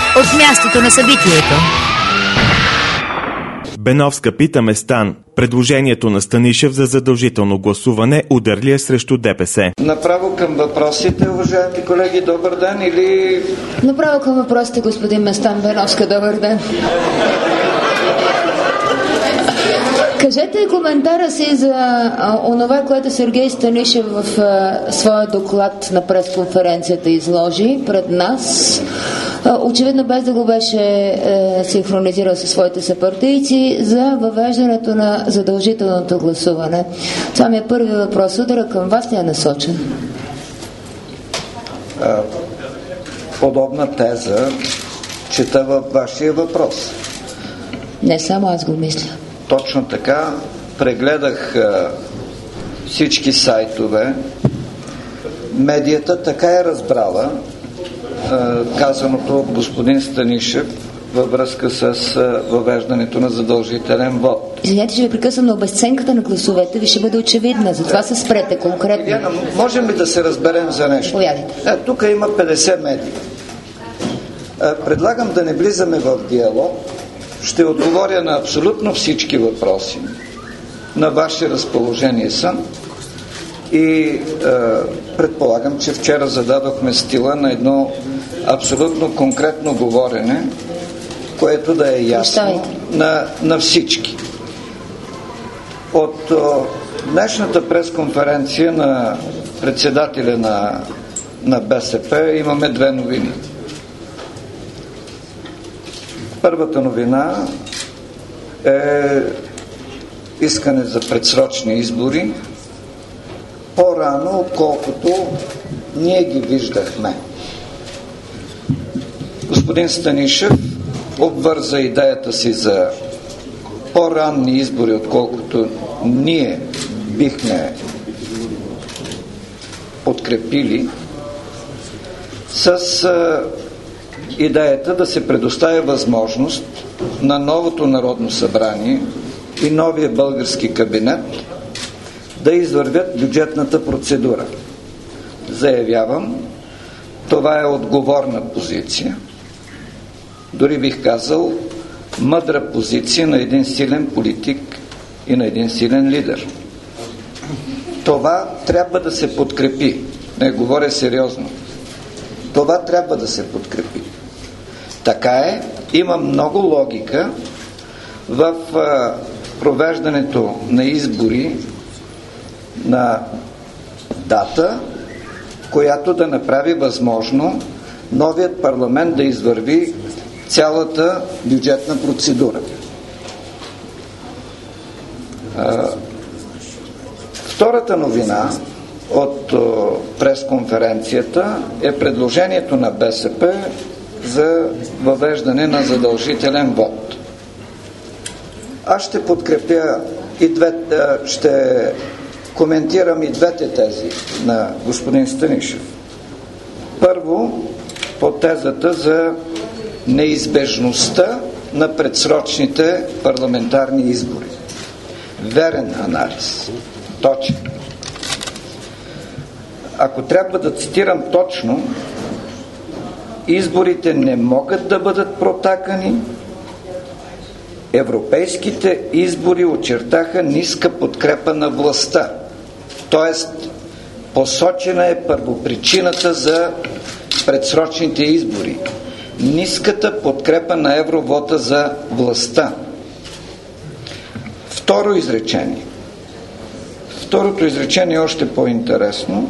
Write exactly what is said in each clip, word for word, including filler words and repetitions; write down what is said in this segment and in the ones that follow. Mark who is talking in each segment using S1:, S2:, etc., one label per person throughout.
S1: от мястото на събитието.
S2: Беновска пита Местан. Предложението на Станишев за задължително гласуване удар ли е срещу ДПС?
S3: Направо към въпросите, уважаеми колеги, добър ден, или...
S4: Направо към въпросите, господин Местан. Беновска, добър ден. Кажете коментара си за а, онова, което Сергей Станишев в а, своя доклад на пресконференцията изложи пред нас. А, очевидно без да го беше е, синхронизирал със своите съпартийци за въвеждането на задължителното гласуване. Това ми е първи въпрос. Удара към вас ли е насочен?
S3: А, подобна теза чета във вашия въпрос.
S4: Не само аз го мисля.
S3: Точно така, прегледах а, всички сайтове. Медията така е разбрала а, казаното от господин Станишев във връзка с а, въвеждането на задължителен вод.
S4: Извинете, че ви прекъсвам, но обезценката на гласовете ви ще бъде очевидна. Затова се спрете конкретно.
S3: Яна, можем ли да се разберем за нещо?
S4: Повядайте.
S3: Е, тук има петдесет медии. А, предлагам да не влизаме в диалог. Ще отговоря на абсолютно всички въпроси. На ваше разположение съм. И е, предполагам, че вчера зададохме стила на едно абсолютно конкретно говорене, което да е ясно на, на всички. От о, днешната пресконференция на председателя на, на БСП имаме две новини. Първата новина е искане за предсрочни избори по-рано, отколкото ние ги виждахме. Господин Станишев обвърза идеята си за по-ранни избори, отколкото ние бихме подкрепили, с идеята да се предоставя възможност на новото Народно събрание и новия български кабинет да извървят бюджетната процедура. Заявявам, това е отговорна позиция. Дори бих казал, мъдра позиция на един силен политик и на един силен лидер. Това трябва да се подкрепи. Не говоря сериозно. Това трябва да се подкрепи. Така е, има много логика в а, провеждането на избори на дата, която да направи възможно новият парламент да извърви цялата бюджетна процедура. А, втората новина от о, пресконференцията е предложението на БСП за въвеждане на задължителен вод. Аз ще подкрепя и двете, ще коментирам и двете тези на господин Станишев. Първо, по тезата за неизбежността на предсрочните парламентарни избори. Верен анализ. Точен. Ако трябва да цитирам точно, изборите не могат да бъдат протакани. Европейските избори очертаха ниска подкрепа на властта. Тоест, посочена е първопричината за предсрочните избори. Ниската подкрепа на евровота за властта. Второ изречение. Второто изречение е още по-интересно.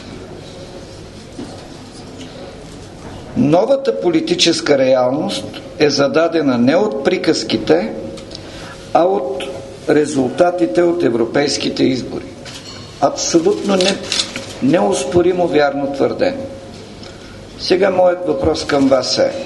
S3: Новата политическа реалност е зададена не от приказките, а от резултатите от европейските избори. Абсолютно не, неоспоримо вярно твърдение. Сега моят въпрос към вас е: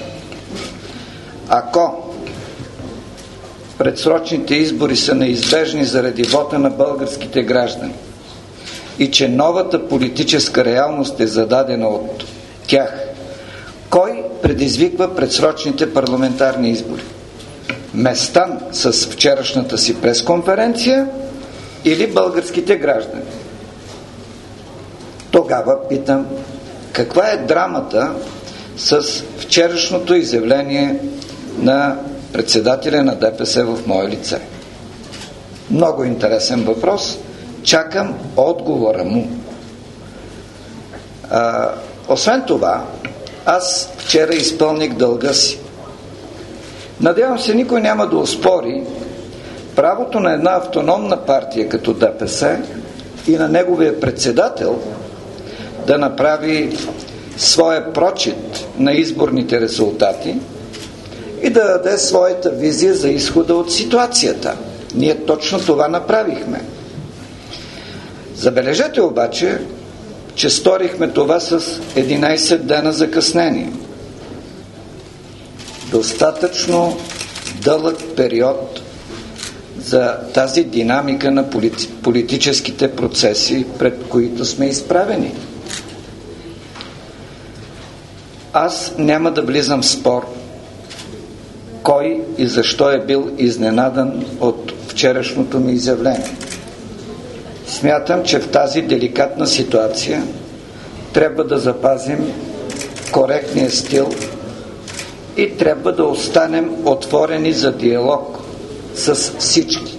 S3: ако предсрочните избори са неизбежни заради вота на българските граждани и че новата политическа реалност е зададена от тях, кой предизвиква предсрочните парламентарни избори? Местан с вчерашната си пресконференция или българските граждани? Тогава питам, каква е драмата с вчерашното изявление на председателя на ДПС в мое лице? Много интересен въпрос. Чакам отговора му. А, освен това, аз вчера изпълних дълга си. Надявам се, никой няма да оспори правото на една автономна партия като ДПС и на неговия председател да направи своя прочит на изборните резултати и да даде своята визия за изхода от ситуацията. Ние точно това направихме. Забележете обаче, че сторихме това с единайсет дена закъснение. Достатъчно дълъг период за тази динамика на полити... политическите процеси, пред които сме изправени. Аз няма да влизам в спор кой и защо е бил изненадан от вчерашното ми изявление. Смятам, че в тази деликатна ситуация трябва да запазим коректния стил и трябва да останем отворени за диалог с всички.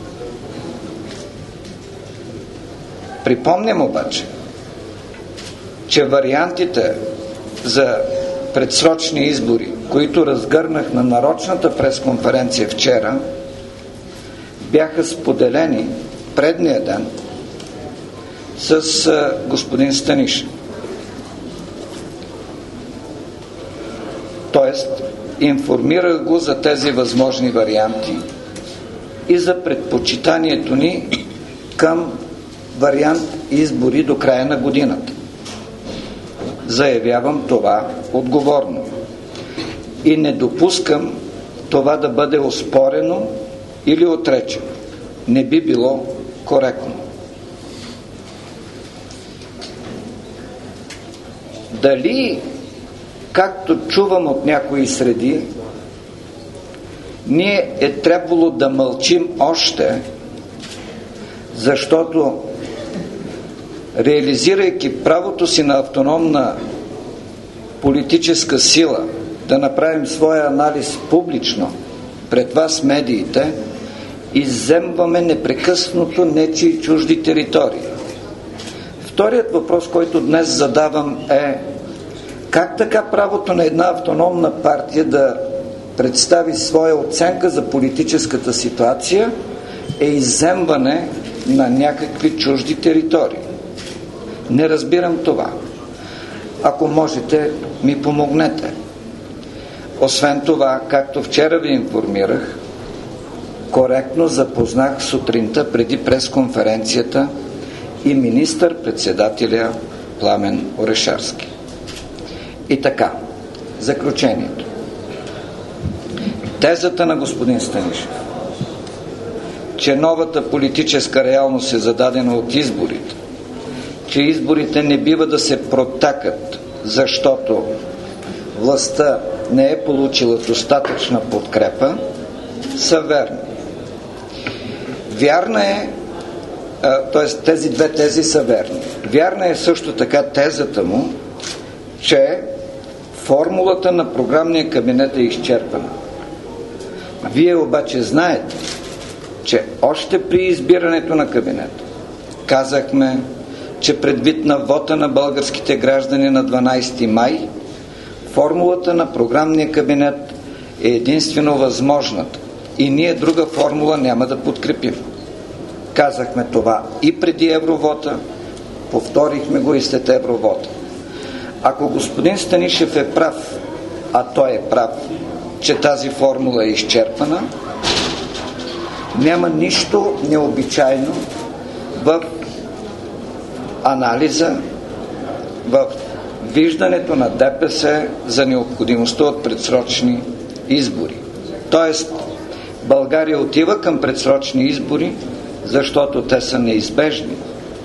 S3: Припомням обаче, че вариантите за предсрочни избори, които разгърнах на нарочната пресконференция вчера, бяха споделени предния ден с господин Станишев. Тоест, информирах го за тези възможни варианти и за предпочитанието ни към вариант избори до края на годината. Заявявам това отговорно и не допускам това да бъде оспорено или отречено. Не би било коректно. Дали, както чувам от някои среди, ние е трябвало да мълчим още, защото реализирайки правото си на автономна политическа сила да направим своя анализ публично пред вас, медиите, изземваме непрекъснато нечии чужди територии. Вторият въпрос, който днес задавам, е: как така правото на една автономна партия да представи своя оценка за политическата ситуация е изземване на някакви чужди територии? Не разбирам това. Ако можете, ми помогнете. Освен това, както вчера ви информирах, коректно запознах сутринта преди пресконференцията и министър-председателя Пламен Орешарски. И така, заключението. Тезата на господин Станишев, че новата политическа реалност е зададена от изборите, че изборите не бива да се протакат, защото властта не е получила достатъчна подкрепа, са верни. Вярна е, т.е. тези две тези са верни. Вярна е също така тезата му, че формулата на програмния кабинет е изчерпана. Вие обаче знаете, че още при избирането на кабинета казахме, че предвид на вота на българските граждани на дванайсети май, формулата на програмния кабинет е единствено възможната и ние друга формула няма да подкрепим. Казахме това и преди евровота, повторихме го и след евровота. Ако господин Станишев е прав, а той е прав, че тази формула е изчерпана, няма нищо необичайно в анализа, в виждането на ДПС за необходимостта от предсрочни избори. Тоест, България отива към предсрочни избори, защото те са неизбежни.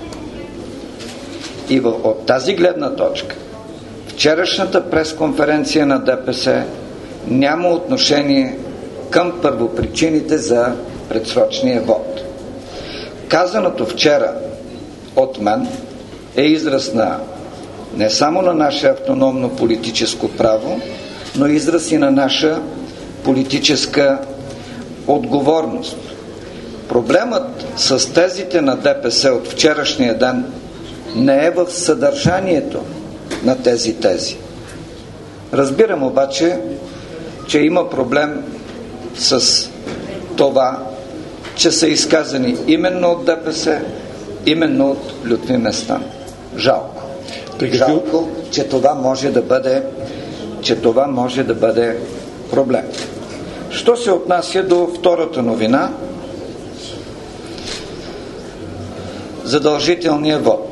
S3: И от тази гледна точка, вчерашната пресконференция на ДПС няма отношение към първопричините за предсрочния вод. Казаното вчера от мен е израз на не само на наше автономно политическо право, но израз и на наша политическа отговорност. Проблемът с тезите на ДПС от вчерашния ден не е в съдържанието на тези тези. Разбирам обаче, че има проблем с това, че са изказани именно от ДПС, именно от Лютви Местан. Жалко. Жалко, че това може да бъде, че това може да бъде проблем. Що се отнася до втората новина, задължителния вод.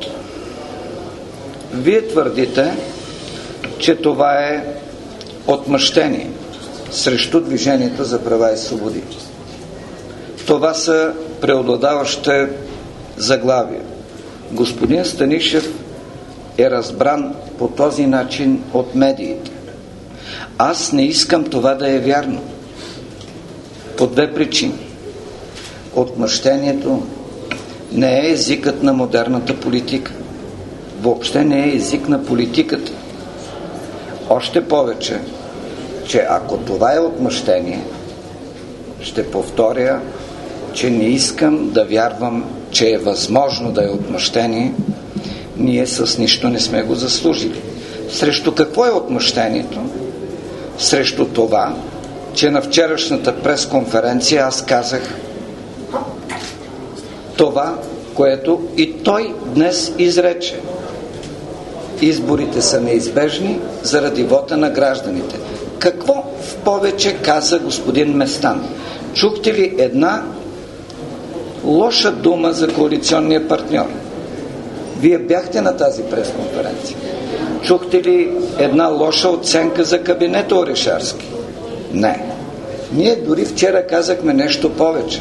S3: Вие твърдите, че това е отмъщение срещу Движението за права и свободи. Това са преобладаващите заглавия. Господин Станишев е разбран по този начин от медиите. Аз не искам това да е вярно. По две причини. Отмъщението не е езикът на модерната политика. Въобще не е език на политиката. Още повече, че ако това е отмъщение, ще повторя, че не искам да вярвам, че е възможно да е отмъщение. Ние с нищо не сме го заслужили. Срещу какво е отмъщението? Срещу това, че на вчерашната пресконференция аз казах това, което и той днес изрече. Изборите са неизбежни заради вота на гражданите. Какво в повече каза господин Местан? Чухте ли една лоша дума за коалиционния партньор? Вие бяхте на тази пресконференция. Чухте ли една лоша оценка за кабинета Орешарски? Не. Ние дори вчера казахме нещо повече.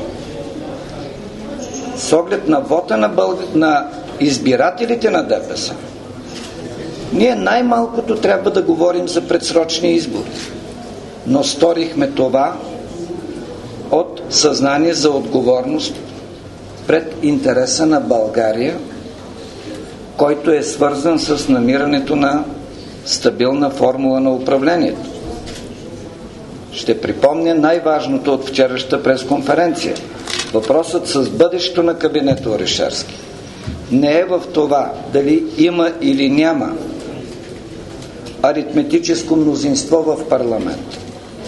S3: С оглед на вота на, бълг... на избирателите на ДПС, ние най-малкото трябва да говорим за предсрочни избори. Но сторихме това от съзнание за отговорност пред интереса на България, който е свързан с намирането на стабилна формула на управлението. Ще припомня най-важното от вчерашната пресконференция. Въпросът с бъдещето на кабинета Орешарски не е в това дали има или няма аритметическо мнозинство в парламент.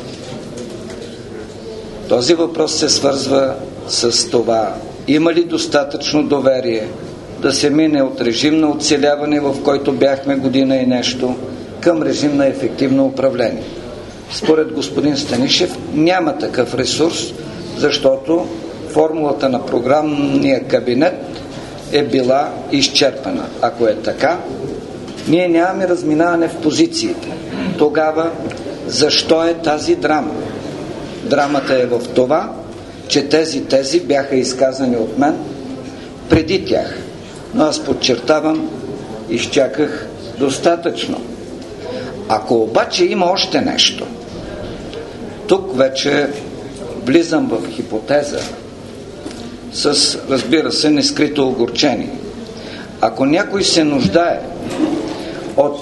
S3: Този въпрос се свързва с това: има ли достатъчно доверие да се мине от режим на оцеляване, в който бяхме година и нещо, към режим на ефективно управление. Според господин Станишев няма такъв ресурс, защото формулата на програмния кабинет е била изчерпана. Ако е така, ние нямаме разминаване в позициите. Тогава защо е тази драма? Драмата е в това, че тези тези бяха изказани от мен преди тях. Но аз подчертавам, изчаках достатъчно. Ако обаче има още нещо, тук вече влизам в хипотеза с, разбира се, нескрито огорчение. Ако някой се нуждае от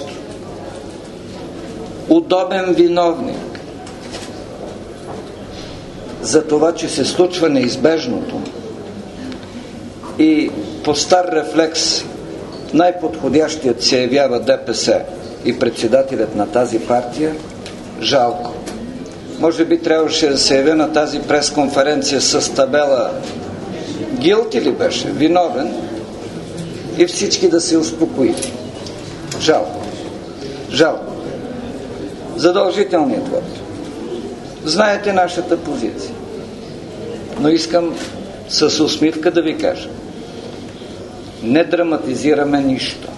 S3: удобен виновник за това, че се случва неизбежното, и по стар рефлекс най-подходящият се явява ДПС и председателят на тази партия, жалко. Може би трябваше да се явя на тази пресконференция с табела guilty ли беше, виновен, и всички да се успокоят. Жалко. Жалко. Задължителният вод. Знаете нашата позиция. Но искам с усмивка да ви кажа: не драматизираме нищо.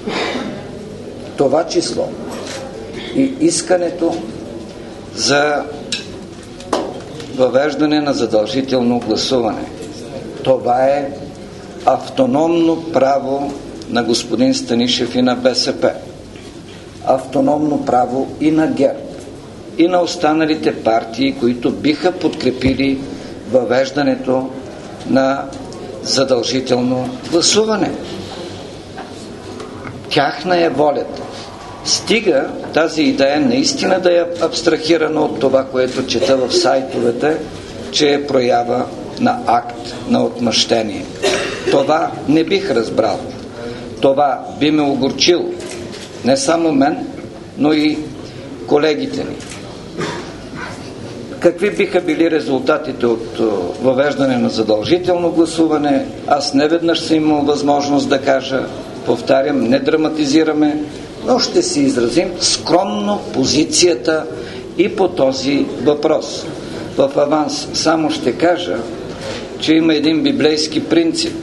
S3: Това число и искането за въвеждане на задължително гласуване. Това е автономно право на господин Станишев и на БСП. Автономно право и на ГЕРБ, и на останалите партии, които биха подкрепили въвеждането на задължително гласуване. тяхна е волята. Стига тази идея наистина да е абстрахирана от това, което чета в сайтовете, че е проява на акт на отмъщение. Това не бих разбрал. Това би ме огорчило. Не само мен, но и колегите ни. Какви биха били резултатите от въвеждане на задължително гласуване? Аз неведнъж съм имал възможност да кажа, повтарям, не драматизираме, но ще си изразим скромно позицията и по този въпрос. В аванс само ще кажа, че има един библейски принцип,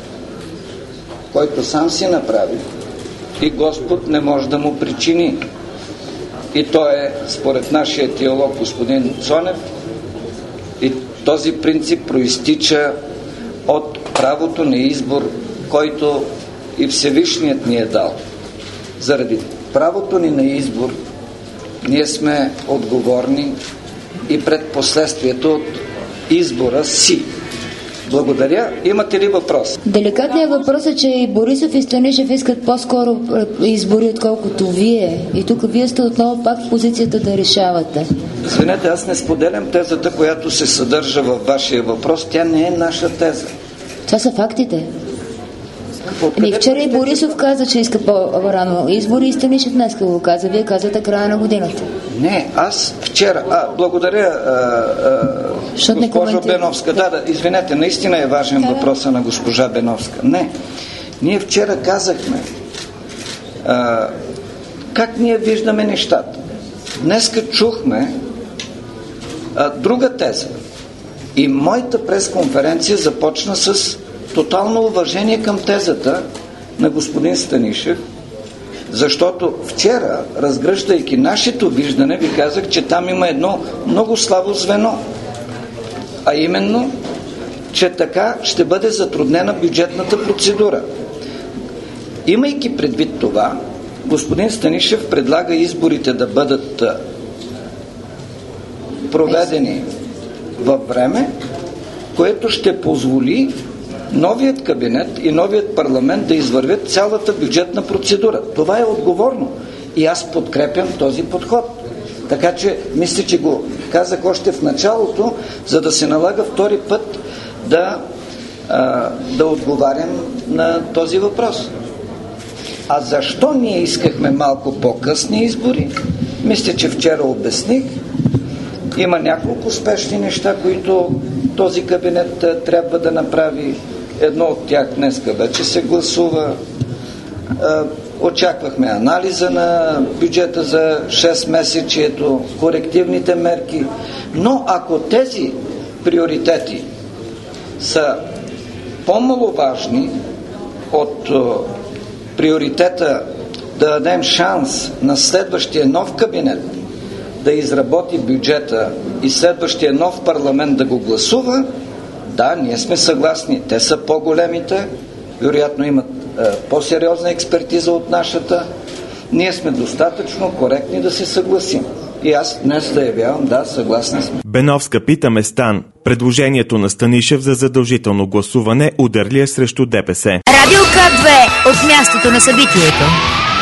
S3: който сам си направи и Господ не може да му причини. И то е, според нашия теолог господин Цонев, и този принцип проистича от правото на избор, който и Всевишният ни е дал. Заради правото ни на избор ние сме отговорни и пред последствието от избора си. Благодаря. Имате ли въпрос?
S4: Деликатният въпрос е, че и Борисов и Станишев искат по-скоро избори, отколкото вие. И тук вие сте отново пак в позицията да решавате.
S3: Извинете, аз не споделям тезата, която се съдържа във вашия въпрос. Тя не е наша теза.
S4: Това са фактите. Ами вчера и Борисов каза, че иска по-рано избори и Станишев днеска го каза. Вие казвате края на годината.
S3: Не, аз вчера... А, благодаря, а, а, госпожо Беновска. Да, да, извинете, наистина е важен да. въпросът на госпожа Беновска. Не, ние вчера казахме а, как ние виждаме нещата. Днеска чухме а, друга теза. И моята пресконференция започна с тотално уважение към тезата на господин Станишев, защото вчера, разгръщайки нашето виждане, ви казах, че там има едно много слабо звено, а именно, че така ще бъде затруднена бюджетната процедура. Имайки предвид това, господин Станишев предлага изборите да бъдат проведени във време, което ще позволи новият кабинет и новият парламент да извървят цялата бюджетна процедура. Това е отговорно. И аз подкрепям този подход. Така че, мисля, че го казах още в началото, за да се налага втори път да, а, да отговарям на този въпрос. А защо ние искахме малко по-късни избори? Мисля, че вчера обясних. Има няколко спешни неща, които този кабинет трябва да направи. Едно от тях днеска вече се гласува. Очаквахме анализа на бюджета за шест месечието, корективните мерки. Но ако тези приоритети са по-маловажни от приоритета да дадем шанс на следващия нов кабинет да изработи бюджета и следващия нов парламент да го гласува, да, ние сме съгласни. Те са по-големите, вероятно имат е, по-сериозна експертиза от нашата. Ние сме достатъчно коректни да се съгласим. И аз днес заявявам, да, съгласни сме.
S2: Беновска пита Местан. Предложението на Станишев за задължително гласуване удар ли е срещу ДПС?
S1: Радио К две от мястото на събитието.